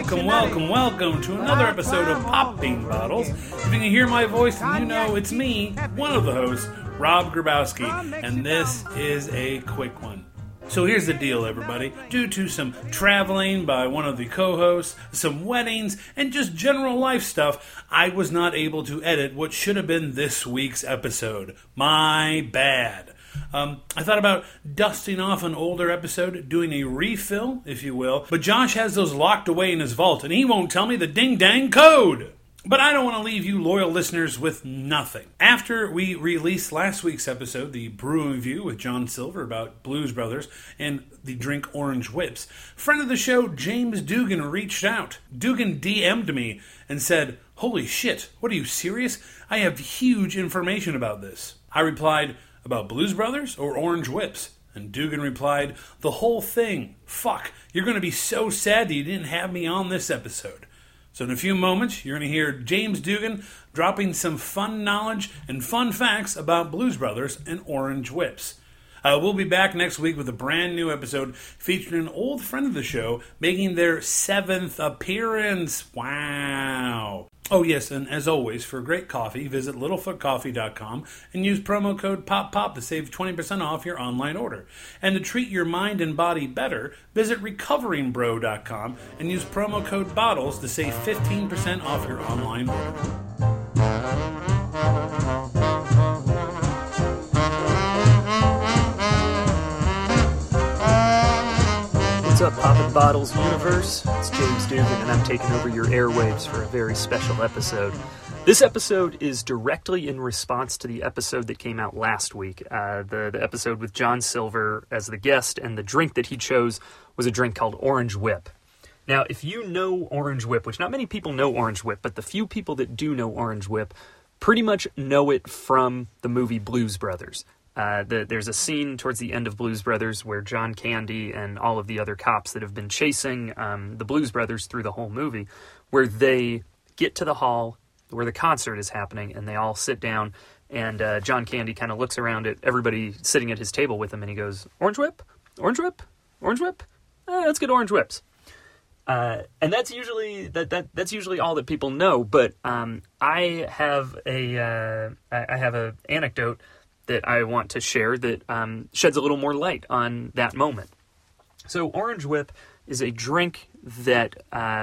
welcome to another episode of Popping Bottles. If you can hear my voice, then you know it's me, one of the hosts, Rob Grabowski, and this is a quick one. So here's the deal, everybody. Due to some traveling by one of the co-hosts, some weddings, and just general life stuff, I was not able to edit what should have been this week's episode. My bad. I thought about dusting off an older episode, doing a refill, if you will, but Josh has those locked away in his vault, and he won't tell me the ding-dang code. But I don't want to leave you loyal listeners with nothing. After we released last week's episode, the Brew Review with John Silver about Blues Brothers and the drink Orange Whips, friend of the show James Dugan reached out. Dugan DM'd me and said, "Holy shit, what, are you serious? I have huge information about this." I replied, "About Blues Brothers or Orange Whips?" And Dugan replied, "The whole thing. Fuck, you're going to be so sad that you didn't have me on this episode." So in a few moments, you're going to hear James Dugan dropping some fun knowledge and fun facts about Blues Brothers and Orange Whips. We'll be back next week with a brand new episode featuring an old friend of the show making their 7th appearance. Wow. Oh yes, and as always, for great coffee, visit littlefootcoffee.com and use promo code POPPOP to save 20% off your online order. And to treat your mind and body better, visit recoveringbro.com and use promo code BOTTLES to save 15% off your online order. What's up, Poppin' Bottles universe? It's James Dugan, and I'm taking over your airwaves for a very special episode. This episode is directly in response to the episode that came out last week, the episode with John Silver as the guest, and the drink that he chose was a drink called Orange Whip. Now, if you know Orange Whip, which not many people know Orange Whip, but the few people that do know Orange Whip pretty much know it from the movie Blues Brothers. There's a scene towards the end of Blues Brothers where John Candy and all of the other cops that have been chasing the Blues Brothers through the whole movie, where they get to the hall where the concert is happening, and they all sit down, and John Candy kind of looks around at everybody sitting at his table with him, and he goes, "Orange Whip? Orange Whip? Orange Whip? Let's get Orange Whips." And that's usually that's usually all that people know. But I have a anecdote that I want to share that sheds a little more light on that moment. So Orange Whip is a drink that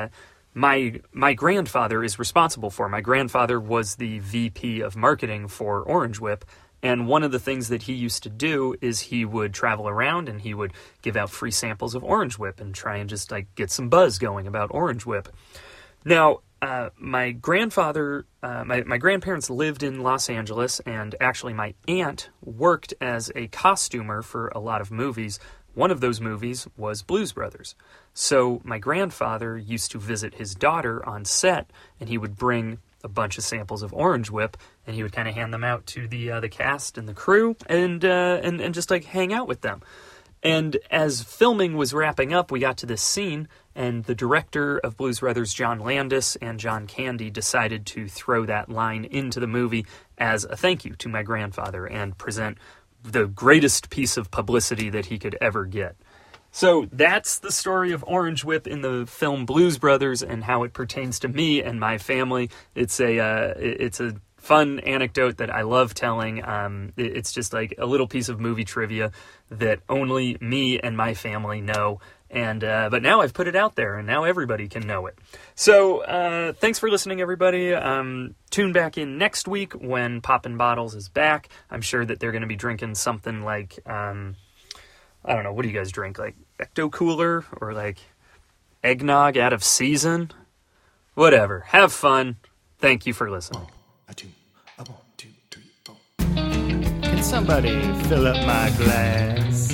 my grandfather is responsible for. My grandfather was the VP of marketing for Orange Whip, and one of the things that he used to do is he would travel around and he would give out free samples of Orange Whip and try and just like get some buzz going about Orange Whip. Now, my grandfather, my grandparents lived in Los Angeles, and actually my aunt worked as a costumer for a lot of movies. One of those movies was Blues Brothers. So my grandfather used to visit his daughter on set, and he would bring a bunch of samples of Orange Whip, and he would kind of hand them out to the cast and the crew, and just like hang out with them. And as filming was wrapping up, we got to this scene, and the director of Blues Brothers, John Landis, and John Candy decided to throw that line into the movie as a thank you to my grandfather and present the greatest piece of publicity that he could ever get. So that's the story of Orange Whip in the film Blues Brothers and how it pertains to me and my family. It's a fun anecdote that I love telling. It's just like a little piece of movie trivia that only me and my family know. And but now I've put it out there, and now everybody can know it. So thanks for listening, everybody. Tune back in next week when Poppin' Bottles is back. I'm sure that they're going to be drinking something like, I don't know, what do you guys drink? Like Ecto Cooler or like eggnog out of season? Whatever. Have fun. Thank you for listening. 1, 2, 3, 4. Can somebody fill up my glass?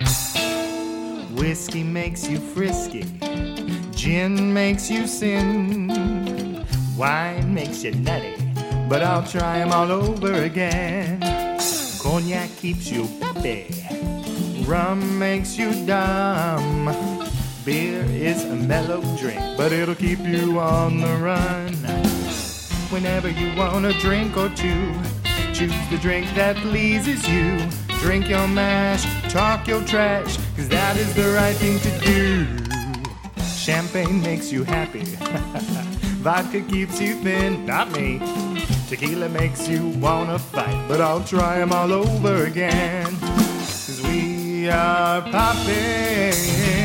Whiskey makes you frisky, gin makes you sin, wine makes you nutty, but I'll try 'em all over again. Cognac keeps you peppy, rum makes you dumb. Beer is a mellow drink, but it'll keep you on the run. Whenever you want a drink or two, choose the drink that pleases you. Drink your mash, talk your trash, 'cause that is the right thing to do. Champagne champagne makes you happy. Vodka keeps you thin, not me. Tequila makes you wanna fight, but I'll try 'em all over again. 'Cause we are popping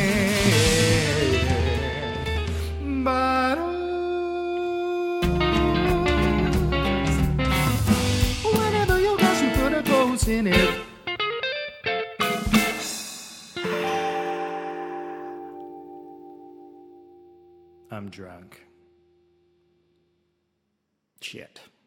bottles. Whenever you glass, you put a ghost in it. I'm drunk. Shit.